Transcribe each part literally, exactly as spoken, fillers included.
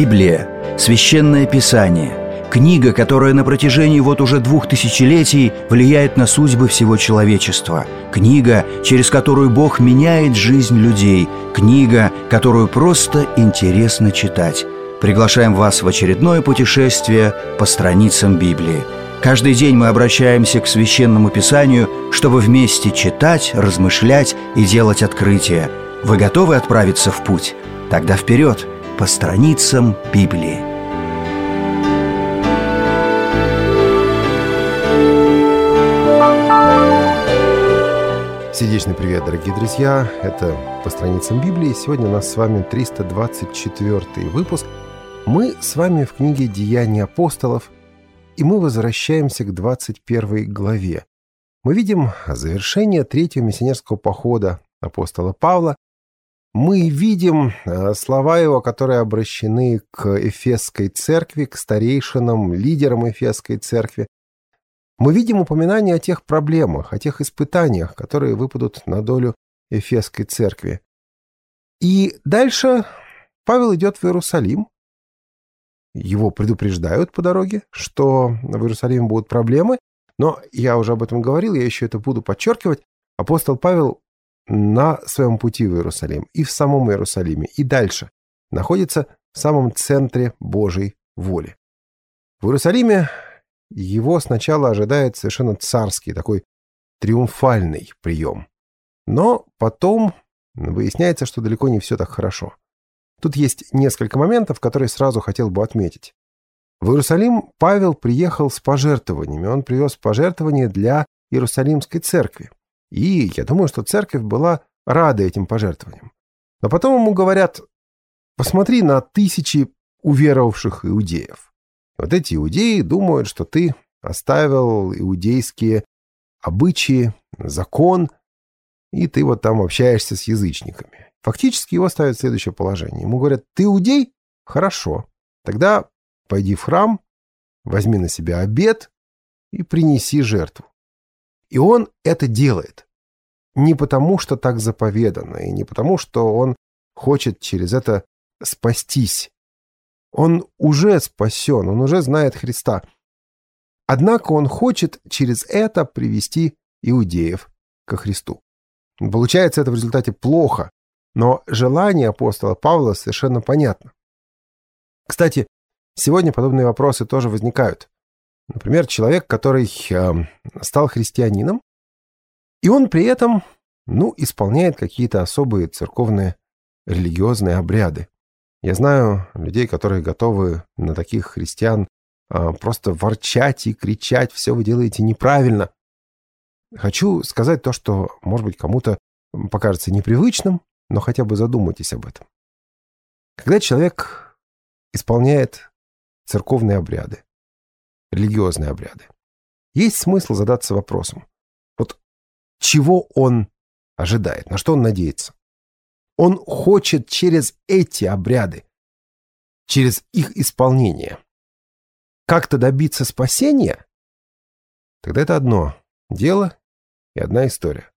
Библия – священное писание, книга, которая на протяжении вот уже двух тысячелетий влияет на судьбы всего человечества, книга, через которую Бог меняет жизнь людей, книга, которую просто интересно читать. Приглашаем вас в очередное путешествие по страницам Библии. Каждый день мы обращаемся к Священному Писанию, чтобы вместе читать, размышлять и делать открытия. Вы готовы отправиться в путь? Тогда вперед, по страницам Библии. Сердечный привет, дорогие друзья! Это «По страницам Библии». Сегодня у нас с вами триста двадцать четвёртый выпуск. Мы с вами в книге «Деяния апостолов», и мы возвращаемся к двадцать первой главе. Мы видим завершение третьего миссионерского похода апостола Павла. Мы видим слова его, которые обращены к Эфесской церкви, к старейшинам, лидерам Эфесской церкви. Мы видим упоминание о тех проблемах, о тех испытаниях, которые выпадут на долю Эфесской церкви. И дальше Павел идет в Иерусалим. Его предупреждают по дороге, что в Иерусалиме будут проблемы. Но я уже об этом говорил, я еще это буду подчеркивать. Апостол Павел на своем пути в Иерусалим и в самом Иерусалиме, и дальше находится в самом центре Божьей воли. В Иерусалиме его сначала ожидает совершенно царский, такой триумфальный прием. Но потом выясняется, что далеко не все так хорошо. Тут есть несколько моментов, которые сразу хотел бы отметить. В Иерусалим Павел приехал с пожертвованиями. Он привез пожертвования для Иерусалимской церкви. И я думаю, что церковь была рада этим пожертвованиям. Но потом ему говорят: посмотри на тысячи уверовавших иудеев. Вот эти иудеи думают, что ты оставил иудейские обычаи, закон, и ты вот там общаешься с язычниками. Фактически его ставят в следующее положение. Ему говорят: ты иудей? Хорошо. Тогда пойди в храм, возьми на себя обет и принеси жертву. И он это делает. Не потому, что так заповедано, и не потому, что он хочет через это спастись. Он уже спасен, он уже знает Христа. Однако он хочет через это привести иудеев ко Христу. Получается это в результате плохо, но желание апостола Павла совершенно понятно. Кстати, сегодня подобные вопросы тоже возникают. Например, человек, который э, стал христианином, и он при этом, ну, исполняет какие-то особые церковные религиозные обряды. Я знаю людей, которые готовы на таких христиан э, просто ворчать и кричать: все вы делаете неправильно. Хочу сказать то, что, может быть, кому-то покажется непривычным, но хотя бы задумайтесь об этом. Когда человек исполняет церковные обряды, религиозные обряды, есть смысл задаться вопросом: вот чего он ожидает, на что он надеется? Он хочет через эти обряды, через их исполнение, как-то добиться спасения? Тогда это одно дело и одна история.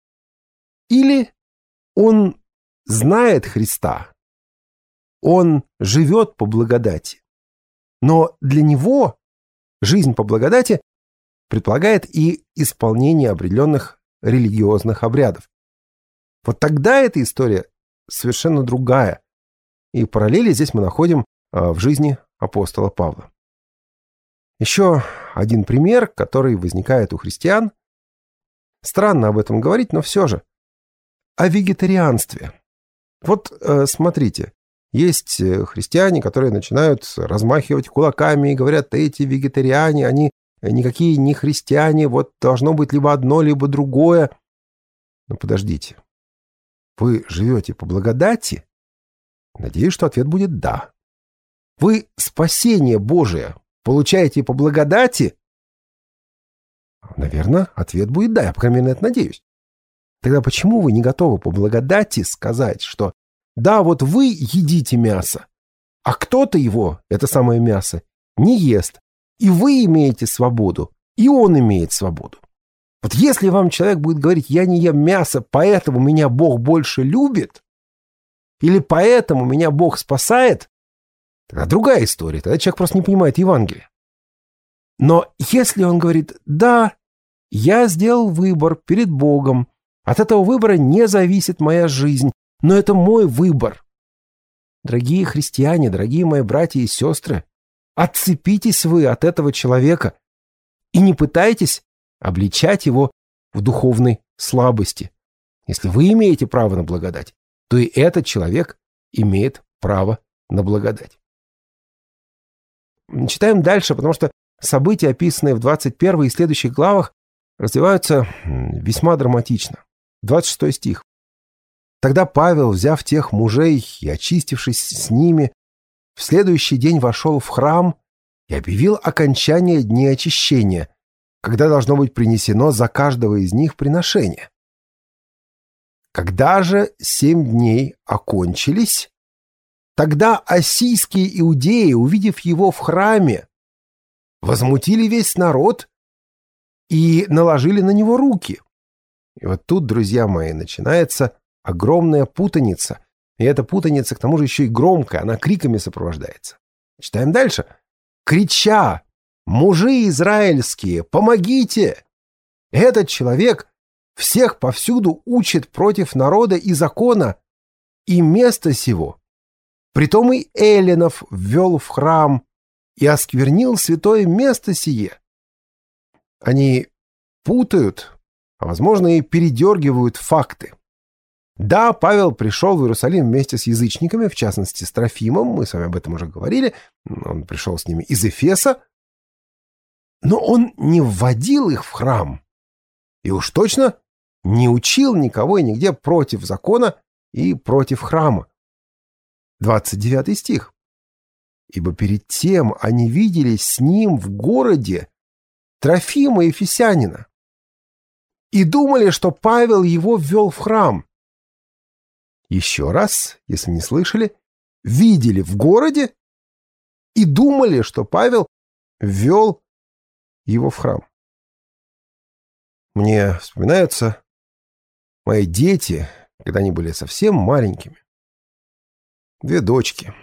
Или он знает Христа, он живет по благодати, но для него жизнь по благодати предполагает и исполнение определенных религиозных обрядов. Вот тогда эта история совершенно другая. И параллели здесь мы находим в жизни апостола Павла. Еще один пример, который возникает у христиан. Странно об этом говорить, но все же. О вегетарианстве. Вот смотрите. Есть христиане, которые начинают размахивать кулаками и говорят: эти вегетариане, они никакие не христиане, вот должно быть либо одно, либо другое. Но подождите. Вы живете по благодати? Надеюсь, что ответ будет «да». Вы спасение Божие получаете по благодати? Наверное, ответ будет «да». Я, по крайней мере, на это надеюсь. Тогда почему вы не готовы по благодати сказать, что да, вот вы едите мясо, а кто-то его, это самое мясо, не ест, и вы имеете свободу, и он имеет свободу? Вот если вам человек будет говорить: я не ем мясо, поэтому меня Бог больше любит, или поэтому меня Бог спасает, Тогда другая история, тогда человек просто не понимает Евангелия. Но если он говорит: да, я сделал выбор перед Богом, от этого выбора не зависит моя жизнь, но это мой выбор. Дорогие христиане, дорогие мои братья и сестры, отцепитесь вы от этого человека и не пытайтесь обличать его в духовной слабости. Если вы имеете право на благодать, то и этот человек имеет право на благодать. Читаем дальше, потому что события, описанные в двадцать первой и следующих главах, развиваются весьма драматично. двадцать шестой стих. «Тогда Павел, взяв тех мужей и очистившись с ними, в следующий день вошел в храм и объявил окончание дней очищения, когда должно быть принесено за каждого из них приношение. Когда же семь дней окончились, тогда ассийские иудеи, увидев его в храме, возмутили весь народ и наложили на него руки». И вот тут, друзья мои, начинается огромная путаница. И эта путаница, к тому же, еще и громкая, она криками сопровождается. Читаем дальше. «Крича: мужи израильские, помогите! Этот человек всех повсюду учит против народа и закона, и место сего. Притом и эллинов ввел в храм и осквернил святое место сие». Они путают, а, возможно, и передергивают факты. Да, Павел пришел в Иерусалим вместе с язычниками, в частности, с Трофимом, мы с вами об этом уже говорили, он пришел с ними из Эфеса, но он не вводил их в храм, и уж точно не учил никого и нигде против закона и против храма. двадцать девятый стих. «Ибо перед тем они виделись с ним в городе Трофима Ефесянина и думали, что Павел его ввел в храм». Еще раз, если не слышали, видели в городе и думали, что Павел ввел его в храм. Мне вспоминаются мои дети, когда они были совсем маленькими. Две дочки.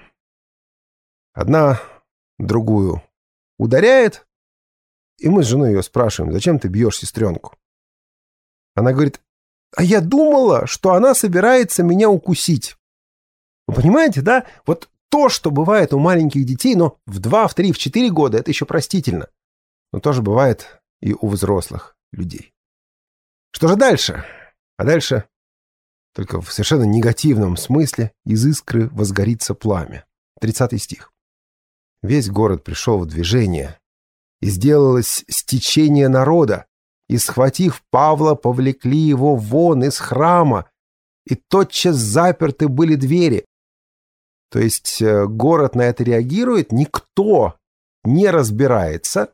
Одна другую ударяет, и мы с женой ее спрашиваем: зачем ты бьешь сестренку? Она говорит: а я думала, что она собирается меня укусить. Вы понимаете, да? Вот то, что бывает у маленьких детей, но в два, в три, в четыре года, это еще простительно. Но тоже бывает и у взрослых людей. Что же дальше? А дальше, только в совершенно негативном смысле, из искры возгорится пламя. тридцатый стих. «Весь город пришел в движение, и сделалось стечение народа, и, схватив Павла, повлекли его вон из храма, и тотчас заперты были двери». То есть город на это реагирует, никто не разбирается,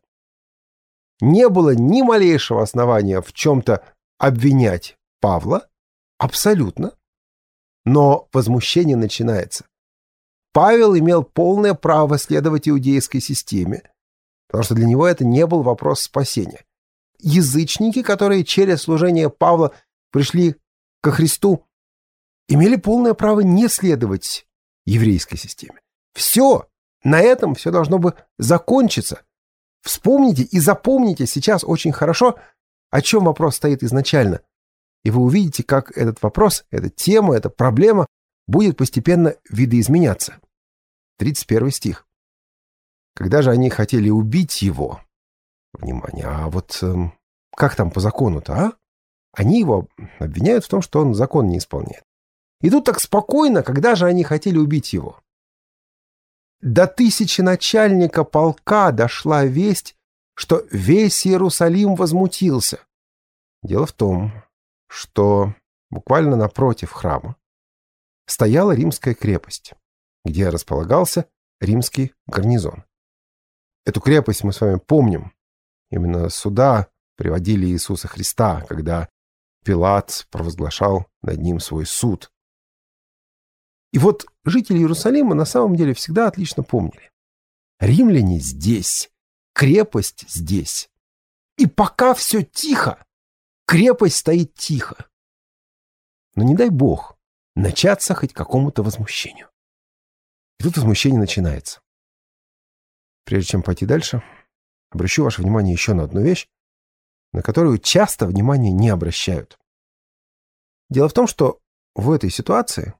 не было ни малейшего основания в чем-то обвинять Павла, абсолютно, но возмущение начинается. Павел имел полное право следовать иудейской системе, потому что для него это не был вопрос спасения. Язычники, которые через служение Павла пришли ко Христу, имели полное право не следовать еврейской системе. Все, на этом все должно бы закончиться. Вспомните и запомните сейчас очень хорошо, о чем вопрос стоит изначально. И вы увидите, как этот вопрос, эта тема, эта проблема будет постепенно видоизменяться. тридцать первый стих. «Когда же они хотели убить его...» Внимание, а вот э, как там по закону-то, а? Они его обвиняют в том, что он закон не исполняет. И тут так спокойно, когда же они хотели убить его. До тысяченачальника полка дошла весть, что весь Иерусалим возмутился. Дело в том, что буквально напротив храма стояла римская крепость, где располагался римский гарнизон. Эту крепость мы с вами помним. Именно сюда приводили Иисуса Христа, когда Пилат провозглашал над ним свой суд. И вот жители Иерусалима на самом деле всегда отлично помнили. Римляне здесь, крепость здесь. И пока все тихо, крепость стоит тихо. Но не дай Бог начаться хоть какому-то возмущению. И тут возмущение начинается. Прежде чем пойти дальше, обращу ваше внимание еще на одну вещь, на которую часто внимание не обращают. Дело в том, что в этой ситуации,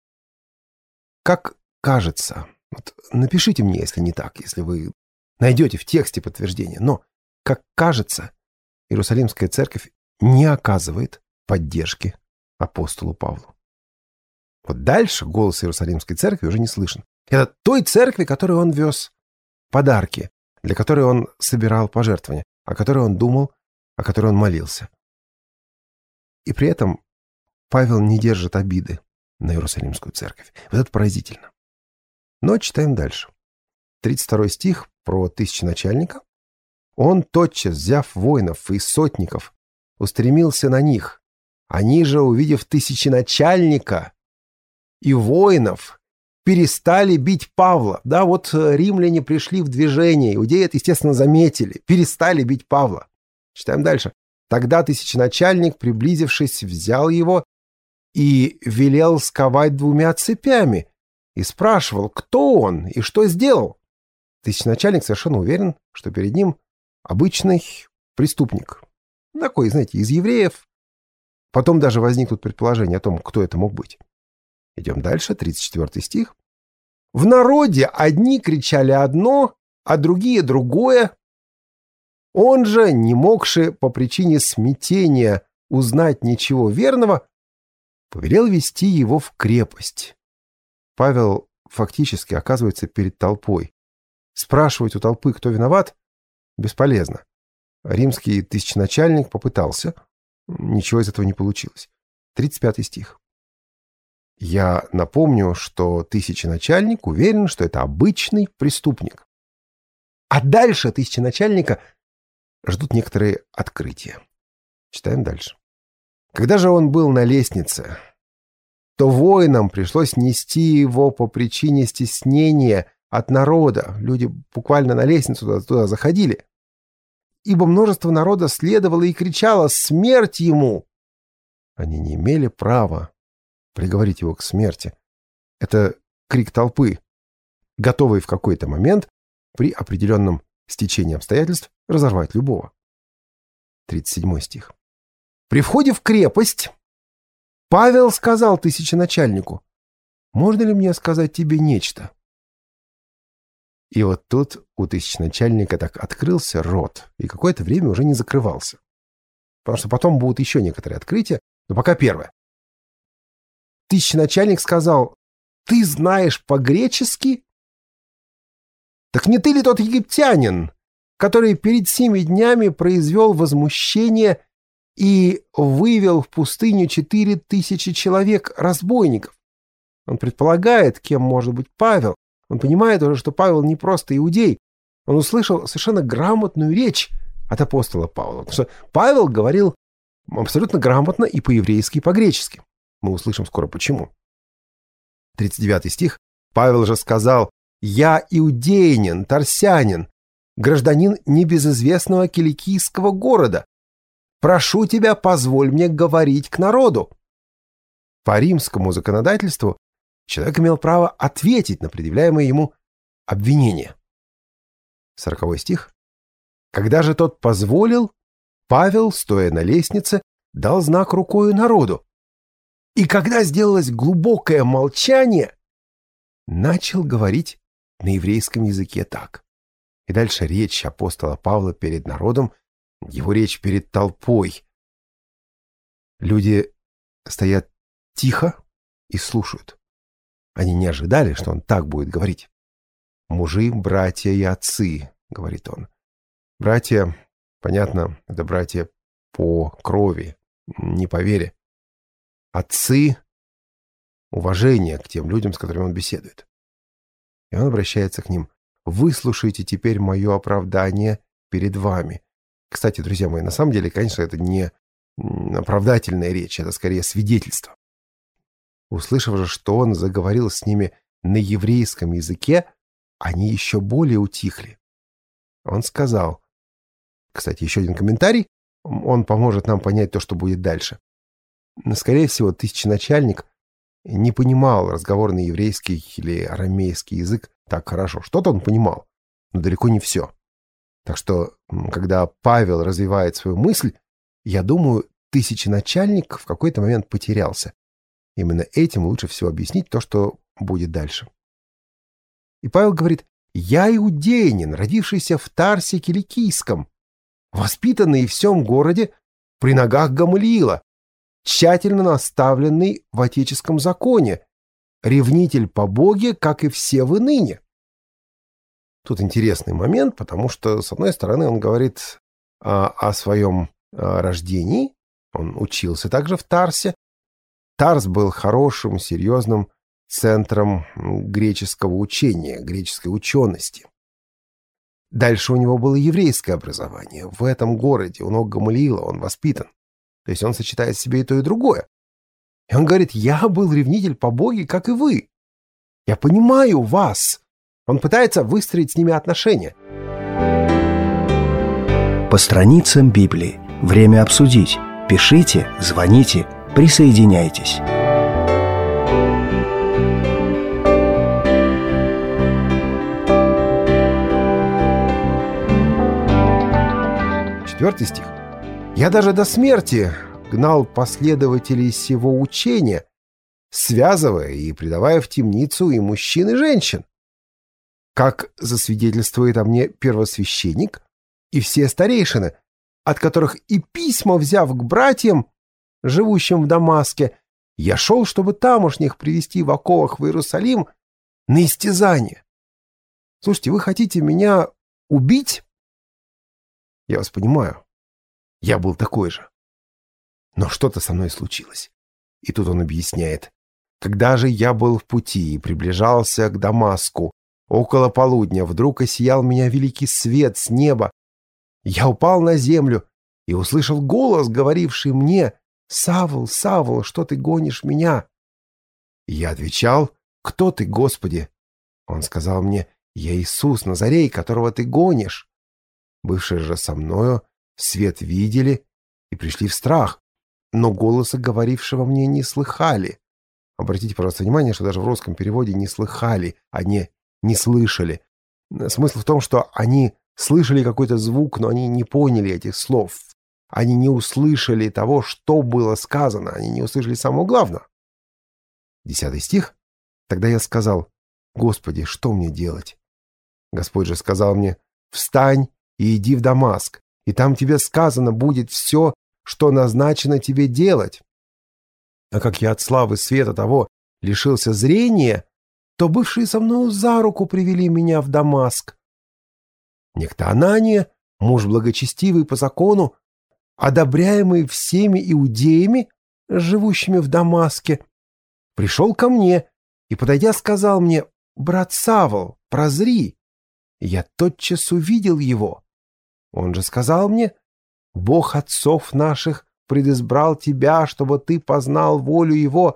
как кажется, вот напишите мне, если не так, если вы найдете в тексте подтверждение, но, как кажется, Иерусалимская церковь не оказывает поддержки апостолу Павлу. Вот дальше голос Иерусалимской церкви уже не слышен. Это той церкви, которой он вез подарки, для которой он собирал пожертвования, о которой он думал, о которой он молился. И при этом Павел не держит обиды на Иерусалимскую церковь. Вот это поразительно. Но читаем дальше. тридцать второй стих про тысяченачальника. Он, тотчас взяв воинов и сотников, устремился на них. Они же, увидев тысяченачальника и воинов, перестали бить Павла. Да, вот римляне пришли в движение, иудеи это, естественно, заметили, перестали бить Павла. Читаем дальше. Тогда тысяченачальник, приблизившись, взял его и велел сковать двумя цепями, и спрашивал, кто он и что сделал. Тысяченачальник совершенно уверен, что перед ним обычный преступник. Такой, знаете, из евреев. Потом даже возникнут предположения о том, кто это мог быть. Идем дальше, тридцать четвёртый стих. В народе одни кричали одно, а другие другое. Он же, не могши по причине смятения узнать ничего верного, повелел вести его в крепость. Павел фактически оказывается перед толпой. Спрашивать у толпы, кто виноват, бесполезно. Римский тысяченачальник попытался. Ничего из этого не получилось. тридцать пятый стих. Я напомню, что тысяченачальник уверен, что это обычный преступник. А дальше тысяченачальника ждут некоторые открытия. Читаем дальше. Когда же он был на лестнице, то воинам пришлось нести его по причине стеснения от народа. Люди буквально на лестницу туда, туда заходили. Ибо множество народа следовало и кричало «Смерть ему!». Они не имели права приговорить его к смерти. Это крик толпы, готовый в какой-то момент при определенном стечении обстоятельств разорвать любого. тридцать седьмой стих. При входе в крепость Павел сказал тысяченачальнику: «Можно ли мне сказать тебе нечто?» И вот тут у тысяченачальника так открылся рот, и какое-то время уже не закрывался. Потому что потом будут еще некоторые открытия, но пока первое. Тысяченачальник сказал: «Ты знаешь по-гречески? Так не ты ли тот египтянин, который перед семи днями произвел возмущение и вывел в пустыню четыре тысячи человек разбойников?» Он предполагает, кем может быть Павел. Он понимает уже, что Павел не просто иудей. Он услышал совершенно грамотную речь от апостола Павла. Потому что Павел говорил абсолютно грамотно и по-еврейски, и по-гречески. Мы услышим скоро почему. тридцать девятый стих. Павел же сказал: «Я иудеянин, тарсянин, гражданин небезызвестного киликийского города. Прошу тебя, позволь мне говорить к народу». По римскому законодательству человек имел право ответить на предъявляемое ему обвинение. Сороковой стих. Когда же тот позволил, Павел, стоя на лестнице, дал знак рукою народу. И когда сделалось глубокое молчание, начал говорить на еврейском языке так. И дальше речь апостола Павла перед народом, его речь перед толпой. Люди стоят тихо и слушают. Они не ожидали, что он так будет говорить. «Мужи, братья и отцы», — говорит он. Братья, понятно, это братья по крови, не по вере. Отцы — уважение к тем людям, с которыми он беседует. И он обращается к ним: «Выслушайте теперь мое оправдание перед вами». Кстати, друзья мои, на самом деле, конечно, это не оправдательная речь, это скорее свидетельство. Услышав же, что он заговорил с ними на еврейском языке, они еще более утихли. Он сказал... Кстати, еще один комментарий, он поможет нам понять то, что будет дальше. Но, скорее всего, тысяченачальник не понимал разговорный еврейский или арамейский язык так хорошо. Что-то он понимал, но далеко не все. Так что, когда Павел развивает свою мысль, я думаю, тысяченачальник в какой-то момент потерялся. Именно этим лучше всего объяснить то, что будет дальше. И Павел говорит: «Я иудеянин, родившийся в Тарсе Киликийском, воспитанный в всем городе при ногах Гамалиила, тщательно наставленный в отеческом законе, ревнитель по Боге, как и все вы ныне». Тут интересный момент, потому что, с одной стороны, он говорит а, о своем а, рождении, он учился также в Тарсе. Тарс был хорошим, серьезным центром греческого учения, греческой учености. Дальше у него было еврейское образование. В этом городе, у ног Гамалиила, он воспитан. То есть он сочетает в себе и то, и другое. И он говорит: «Я был ревнитель по Боге, как и вы. Я понимаю вас». Он пытается выстроить с ними отношения. По страницам Библии. Время обсудить. Пишите, звоните, присоединяйтесь. Четвертый стих. «Я даже до смерти гнал последователей сего учения, связывая и предавая в темницу и мужчин, и женщин, как засвидетельствует о мне первосвященник и все старейшины, от которых и письма взяв к братьям, живущим в Дамаске, я шел, чтобы тамошних привести в оковах в Иерусалим на истязание. Слушайте, вы хотите меня убить? Я вас понимаю. Я был такой же. Но что-то со мной случилось». И тут он объясняет: «Когда же я был в пути и приближался к Дамаску, около полудня вдруг осиял меня великий свет с неба. Я упал на землю и услышал голос, говоривший мне: „Савл, Савл, что ты гонишь меня?“ И я отвечал: „Кто ты, Господи?“ Он сказал мне: „Я Иисус Назарей, которого ты гонишь“. Бывшие же со мною свет видели и пришли в страх, но голоса говорившего мне не слыхали». Обратите, пожалуйста, внимание, что даже в русском переводе не слыхали, а не не слышали. Смысл в том, что они слышали какой-то звук, но они не поняли этих слов. Они не услышали того, что было сказано. Они не услышали самого главного. Десятый стих. «Тогда я сказал: „Господи, что мне делать?“ Господь же сказал мне: „Встань и иди в Дамаск, и там тебе сказано будет все, что назначено тебе делать“. А как я от славы света того лишился зрения, то бывшие со мною за руку привели меня в Дамаск. Некто Анания, муж благочестивый по закону, одобряемый всеми иудеями, живущими в Дамаске, пришел ко мне и, подойдя, сказал мне: „Брат Савл, прозри“. И я тотчас увидел его. Он же сказал мне: „Бог отцов наших предизбрал тебя, чтобы ты познал волю его,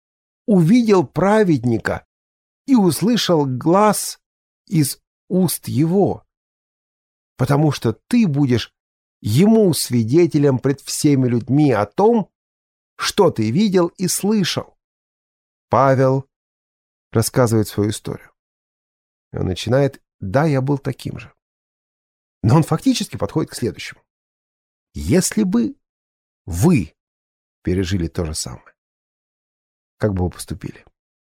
увидел праведника и услышал глас из уст его, потому что ты будешь ему свидетелем пред всеми людьми о том, что ты видел и слышал“. Павел рассказывает свою историю. И он начинает: «Да, я был таким же». Но он фактически подходит к следующему. Если бы вы пережили то же самое, как бы вы поступили?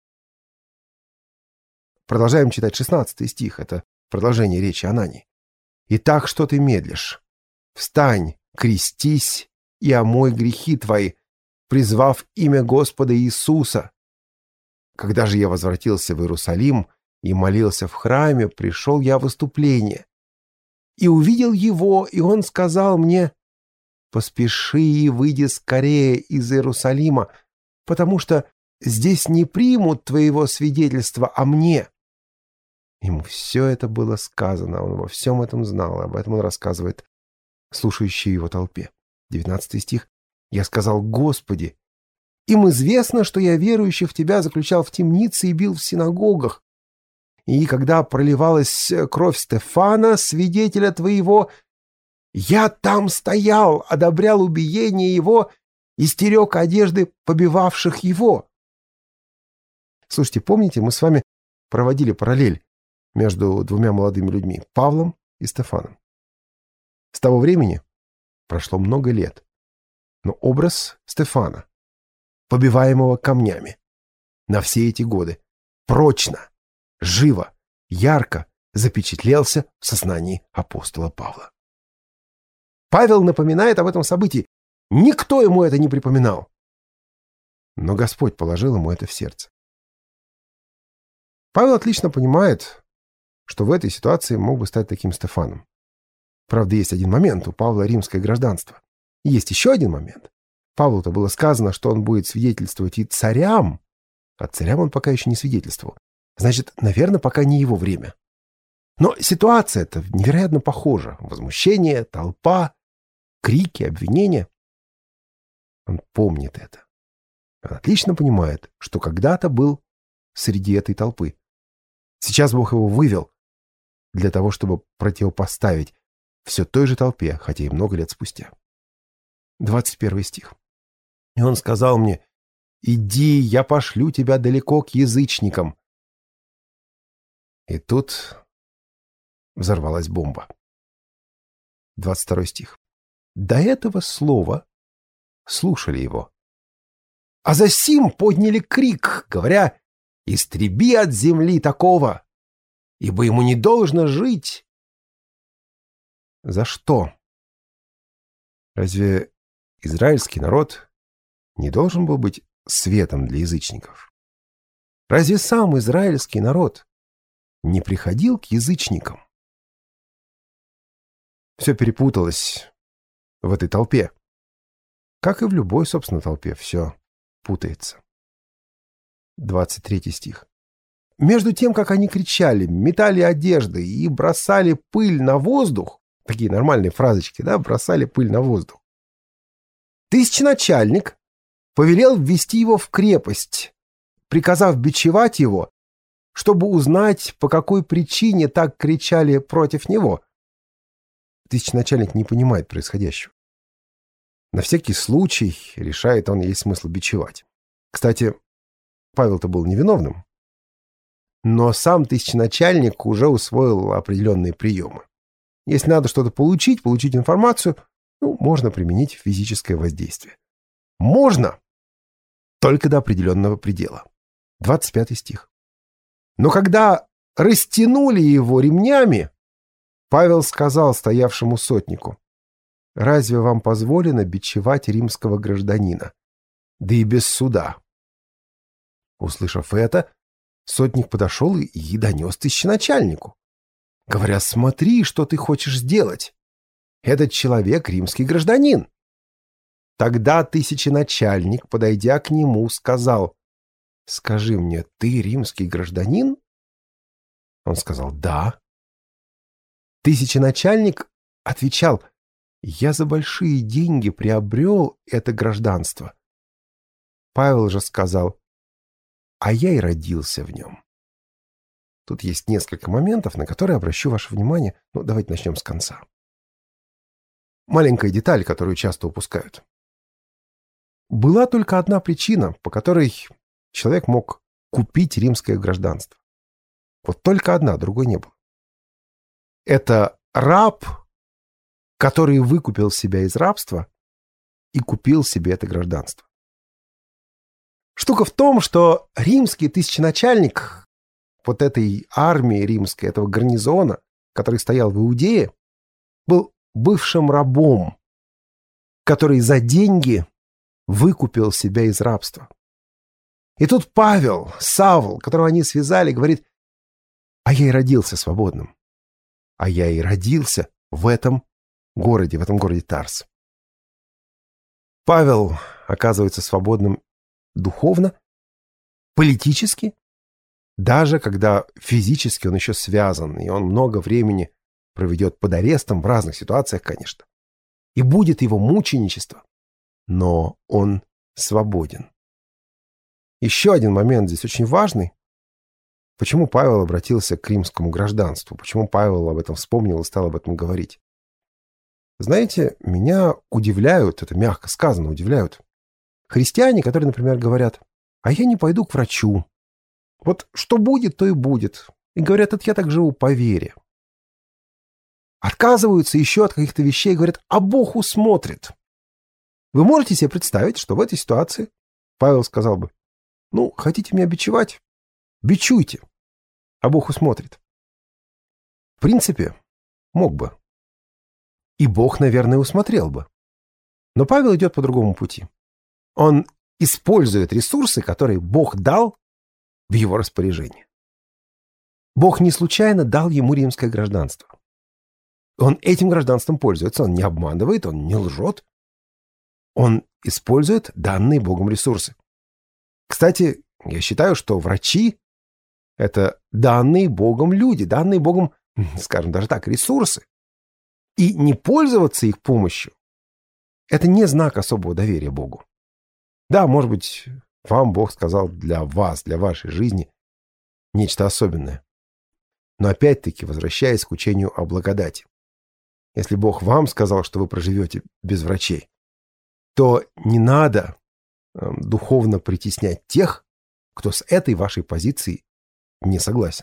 Продолжаем читать шестнадцатый стих. Это продолжение речи Анании. «Итак, что ты медлишь? Встань, крестись и омой грехи твои, призвав имя Господа Иисуса. Когда же я возвратился в Иерусалим и молился в храме, пришел я в выступление и увидел его, и он сказал мне: „Поспеши и выйди скорее из Иерусалима, потому что здесь не примут твоего свидетельства о мне“». Ему все это было сказано, он во всем этом знал, об этом он рассказывает слушающей его толпе. девятнадцатый стих. «Я сказал: „Господи, им известно, что я верующий в Тебя заключал в темнице и бил в синагогах. И когда проливалась кровь Стефана, свидетеля Твоего, я там стоял, одобрял убиение его и стерег одежды побивавших его“». Слушайте, помните, мы с вами проводили параллель между двумя молодыми людьми, Павлом и Стефаном. С того времени прошло много лет, но образ Стефана, побиваемого камнями, на все эти годы прочно, живо, ярко запечатлелся в сознании апостола Павла. Павел напоминает об этом событии. Никто ему это не припоминал. Но Господь положил ему это в сердце. Павел отлично понимает, что в этой ситуации мог бы стать таким Стефаном. Правда, есть один момент. У Павла римское гражданство. И есть еще один момент. Павлу-то было сказано, что он будет свидетельствовать и царям, а царям он пока еще не свидетельствовал. Значит, наверное, пока не его время. Но ситуация-то невероятно похожа. Возмущение, толпа, крики, обвинения. Он помнит это. Он отлично понимает, что когда-то был среди этой толпы. Сейчас Бог его вывел для того, чтобы противопоставить все той же толпе, хотя и много лет спустя. двадцать первый стих. «И он сказал мне: иди, я пошлю тебя далеко к язычникам». И тут взорвалась бомба. двадцать второй стих. До этого слова слушали его. А засим подняли крик, говоря: «Истреби от земли такого, ибо ему не должно жить». За что? Разве израильский народ не должен был быть светом для язычников? Разве сам израильский народ не приходил к язычникам? Все перепуталось в этой толпе. Как и в любой, собственно, толпе, все путается. двадцать третий стих. Между тем, как они кричали, метали одежды и бросали пыль на воздух, такие нормальные фразочки, да, бросали пыль на воздух, тысяченачальник повелел ввести его в крепость, приказав бичевать его, чтобы узнать, по какой причине так кричали против него. Тысяченачальник не понимает происходящего. На всякий случай решает он, есть смысл бичевать. Кстати, Павел-то был невиновным, но сам тысяченачальник уже усвоил определенные приемы. Если надо что-то получить, получить информацию, ну, можно применить физическое воздействие. Можно, только до определенного предела. двадцать пятый стих. Но когда растянули его ремнями, Павел сказал стоявшему сотнику: «Разве вам позволено бичевать римского гражданина, да и без суда?» Услышав это, сотник подошел и донес тысяченачальнику, говоря: «Смотри, что ты хочешь сделать. Этот человек римский гражданин». Тогда тысяченачальник, подойдя к нему, сказал: «Скажи мне, ты римский гражданин?» Он сказал: «Да». Тысяченачальник отвечал: «Я за большие деньги приобрел это гражданство». Павел же сказал: «А я и родился в нем». Тут есть несколько моментов, на которые обращу ваше внимание. Ну, давайте начнем с конца. Маленькая деталь, которую часто упускают. Была только одна причина, по которой человек мог купить римское гражданство. Вот только одна, другой не было. Это раб, который выкупил себя из рабства и купил себе это гражданство. Штука в том, что римский тысяченачальник вот этой армии римской, этого гарнизона, который стоял в Иудее, был бывшим рабом, который за деньги выкупил себя из рабства. И тут Павел, Савл, которого они связали, говорит: «А я и родился свободным. А я и родился в этом городе, в этом городе Тарс». Павел оказывается свободным духовно, политически, даже когда физически он еще связан, и он много времени проведет под арестом в разных ситуациях, конечно. И будет его мученичество, но он свободен. Еще один момент здесь очень важный. Почему Павел обратился к римскому гражданству? Почему Павел об этом вспомнил и стал об этом говорить? Знаете, меня удивляют, это мягко сказано, удивляют христиане, которые, например, говорят: «А я не пойду к врачу, Вот что будет, то и будет. И говорят, это я так живу по вере. Отказываются еще от каких-то вещей, говорят, а Бог усмотрит. Вы можете себе представить, что в этой ситуации Павел сказал бы, ну, хотите меня бичевать? Бичуйте, а Бог усмотрит. В принципе, мог бы. И Бог, наверное, усмотрел бы. Но Павел идет по другому пути. Он использует ресурсы, которые Бог дал в его распоряжение. Бог не случайно дал ему римское гражданство. Он этим гражданством пользуется, он не обманывает, он не лжет. Он использует данные Богом ресурсы. Кстати, я считаю, что врачи – это данные Богом люди, данные Богом, скажем даже так, ресурсы. И не пользоваться их помощью – это не знак особого доверия Богу. Да, может быть, вам Бог сказал для вас, для вашей жизни нечто особенное. Но опять-таки, возвращаясь к учению о благодати. Если Бог вам сказал, что вы проживете без врачей, то не надо э, духовно притеснять тех, кто с этой вашей позицией не согласен.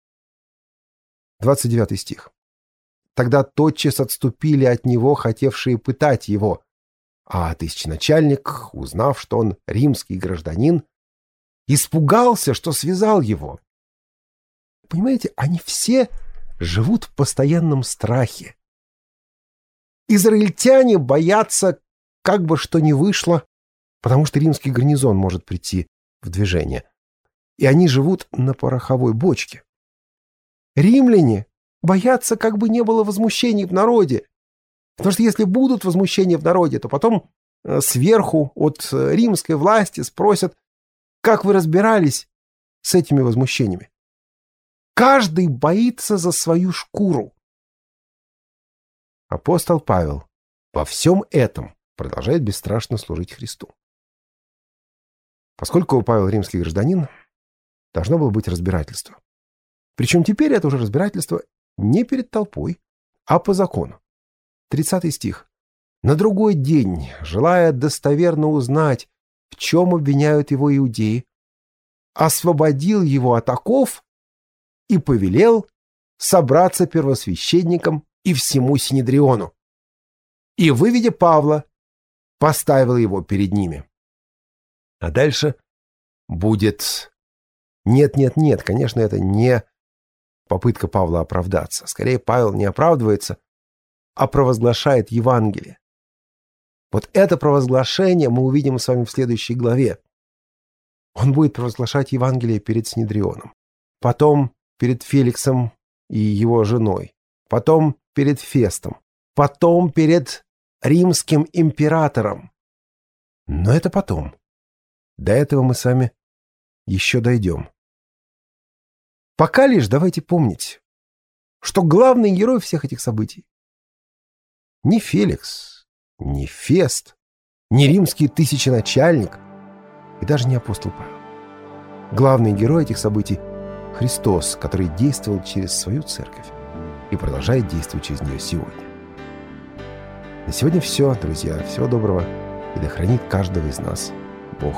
двадцать девятый стих. Тогда тотчас отступили от него, хотевшие пытать его, а тысяченачальник, узнав, что он римский гражданин, испугался, что связал его. Понимаете, они все живут в постоянном страхе. Израильтяне боятся, как бы что ни вышло, потому что римский гарнизон может прийти в движение. И они живут на пороховой бочке. Римляне боятся, как бы не было возмущений в народе. Потому что если будут возмущения в народе, то потом сверху от римской власти спросят, как вы разбирались с этими возмущениями. Каждый боится за свою шкуру. Апостол Павел во всем этом продолжает бесстрашно служить Христу. Поскольку Павел римский гражданин, должно было быть разбирательство. Причем теперь это уже разбирательство не перед толпой, а по закону. тридцатый стих. «На другой день, желая достоверно узнать, в чем обвиняют его иудеи, освободил его от оков и повелел собраться первосвященникам и всему Синедриону. И, выведя Павла, поставил его перед ними». А дальше будет... Нет, нет, нет, конечно, это не попытка Павла оправдаться. Скорее, Павел не оправдывается, а провозглашает Евангелие. Вот это провозглашение мы увидим с вами в следующей главе. Он будет провозглашать Евангелие перед Синедрионом, потом перед Феликсом и его женой, потом перед Фестом, потом перед римским императором. Но это потом. До этого мы с вами еще дойдем. Пока лишь давайте помнить, что главный герой всех этих событий не Феликс, не Фест, не римский тысяченачальник и даже не апостол Павел. Главный герой этих событий — Христос, который действовал через свою церковь и продолжает действовать через нее сегодня. На сегодня все, друзья. Всего доброго, и да хранит каждого из нас Бог.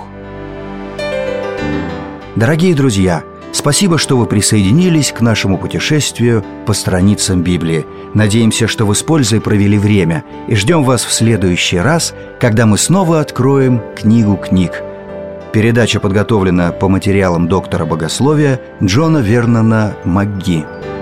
Дорогие друзья, спасибо, что вы присоединились к нашему путешествию по страницам Библии. Надеемся, что вы с пользой провели время, и ждем вас в следующий раз, когда мы снова откроем книгу книг. Передача подготовлена по материалам доктора богословия Джона Вернона МакГи.